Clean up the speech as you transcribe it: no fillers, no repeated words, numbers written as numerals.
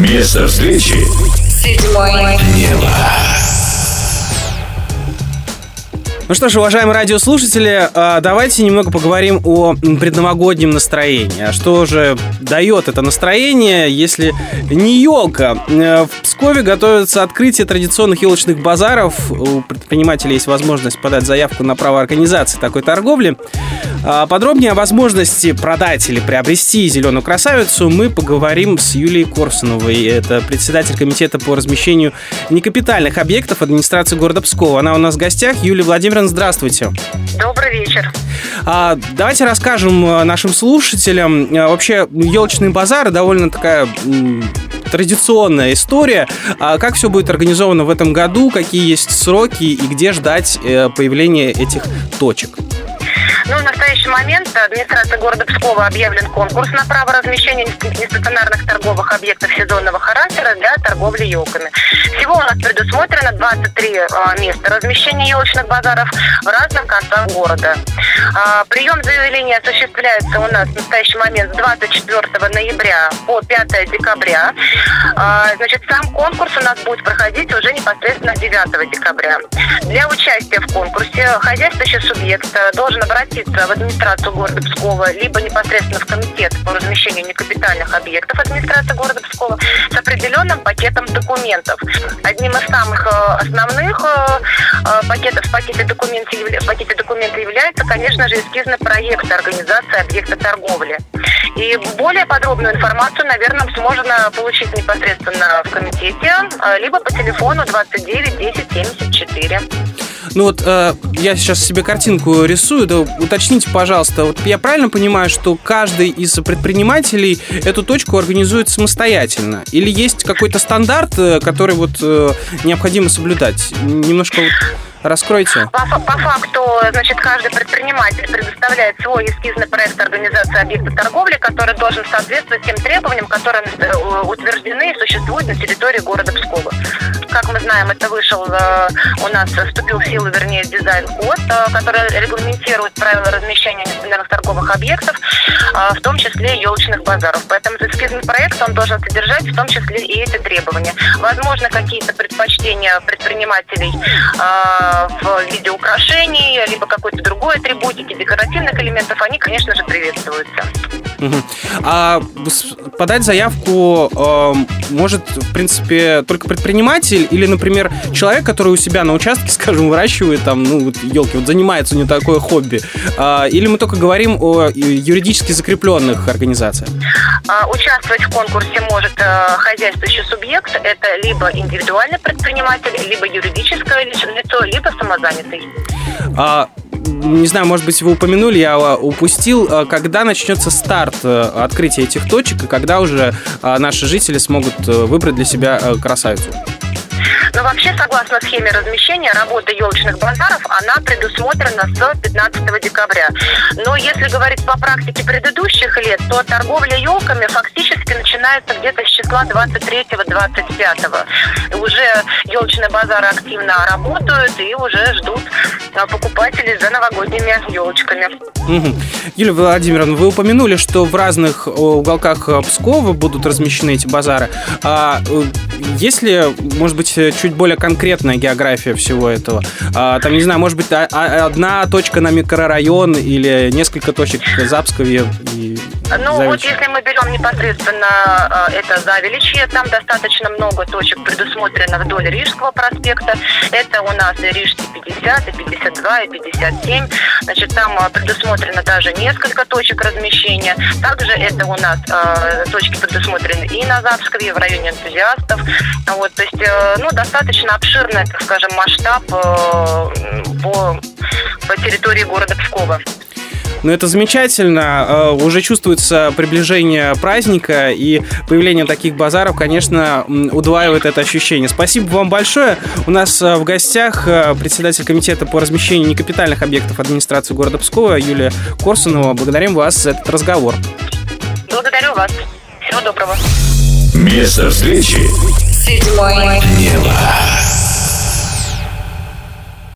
Место встречи «Седьмое небо». Ну что ж, уважаемые радиослушатели, давайте немного поговорим о предновогоднем настроении. А что же дает это настроение, если не елка? В Пскове готовится открытие традиционных елочных базаров. У предпринимателей есть возможность подать заявку на право организации такой торговли. Подробнее о возможности продать или приобрести зеленую красавицу мы поговорим с Юлией Корсуновой. Это председатель комитета по размещению некапитальных объектов администрации города Пскова. Она у нас в гостях. Юлия Владимировна, здравствуйте. Добрый вечер. Давайте расскажем нашим слушателям. Вообще, елочные базары довольно такая традиционная история. Как все будет организовано в этом году, какие есть сроки и где ждать появления этих точек? В настоящий момент администрация города Пскова объявлен конкурс на право размещения нестационарных торговых объектов сезонного характера для торговли елками. Всего у нас предусмотрено 23 места размещения елочных базаров в разных концах города. Прием заявлений осуществляется у нас в настоящий момент с 24 ноября по 5 декабря. Сам конкурс у нас будет проходить уже непосредственно 9 декабря. Для участия в конкурсе хозяйствующий субъект должен обратиться в администрацию города Пскова, либо непосредственно в комитет по размещению некапитальных объектов администрации города Пскова с определенным пакетом документов. Одним из самых основных пакетов в пакете документа является, конечно же, эскизный проект организации объекта торговли. И более подробную информацию, наверное, можно получить непосредственно в комитете, либо по телефону 29 10 74. Я сейчас себе картинку рисую. Да, уточните, пожалуйста, я правильно понимаю, что каждый из предпринимателей эту точку организует самостоятельно? Или есть какой-то стандарт, который необходимо соблюдать? Немножко раскройте. По факту, каждый предприниматель предоставляет свой эскизный проект организации объекта торговли, который должен соответствовать тем требованиям, которые утверждены и существуют на территории города Пскова. Как мы знаем, это вступил в силу, дизайн-код, который регламентирует правила размещения нестационарных торговых объектов, в том числе елочных базаров. Поэтому эскизный проект, он должен содержать в том числе и эти требования. Возможно, какие-то предпочтения предпринимателей в виде украшений, либо какой-то другой атрибутики, декоративных элементов, они, конечно же, приветствуются. А подать заявку может, в принципе, только предприниматель или, например, человек, который у себя на участке, скажем, выращивает елки, занимается у него такое хобби? Или мы только говорим о юридически закрепленных организациях? Участвовать в конкурсе может хозяйствующий субъект. Это либо индивидуальный предприниматель, либо юридическое лицо, либо самозанятый. Не знаю, может быть, вы упомянули, я упустил, когда начнется старт открытия этих точек и когда уже наши жители смогут выбрать для себя красавицу? Вообще, согласно схеме размещения, работа елочных базаров, она предусмотрена с 15 декабря. Но если говорить по практике предыдущих лет, то торговля елками фактически начинается где-то с числа 23-25. Уже елочные базары активно работают и уже ждут покупателей за новогодними елочками. Юлия Владимировна, вы упомянули, что в разных уголках Пскова будут размещены эти базары. Есть ли, может быть, чуть более конкретная география всего этого? Не знаю, может быть, одна точка на микрорайон или несколько точек в Запсковье и Завильчье? Если мы берем непосредственно это Завильчье, там достаточно много точек предусмотрено вдоль Рижского проспекта. Это у нас и Рижский 50, и 52, и 57. Там предусмотрено даже несколько точек размещения. Также это у нас точки предусмотрены и на Запсковье, в районе Энтузиастов. То есть, достаточно обширный, так скажем, масштаб по территории города Пскова. Это замечательно. Уже чувствуется приближение праздника, и появление таких базаров, конечно, удваивает это ощущение. Спасибо вам большое. У нас в гостях председатель комитета по размещению некапитальных объектов администрации города Пскова Юлия Корсунова. Благодарим вас за этот разговор. Благодарю вас. Всего доброго. Место встречи «Седьмое небо».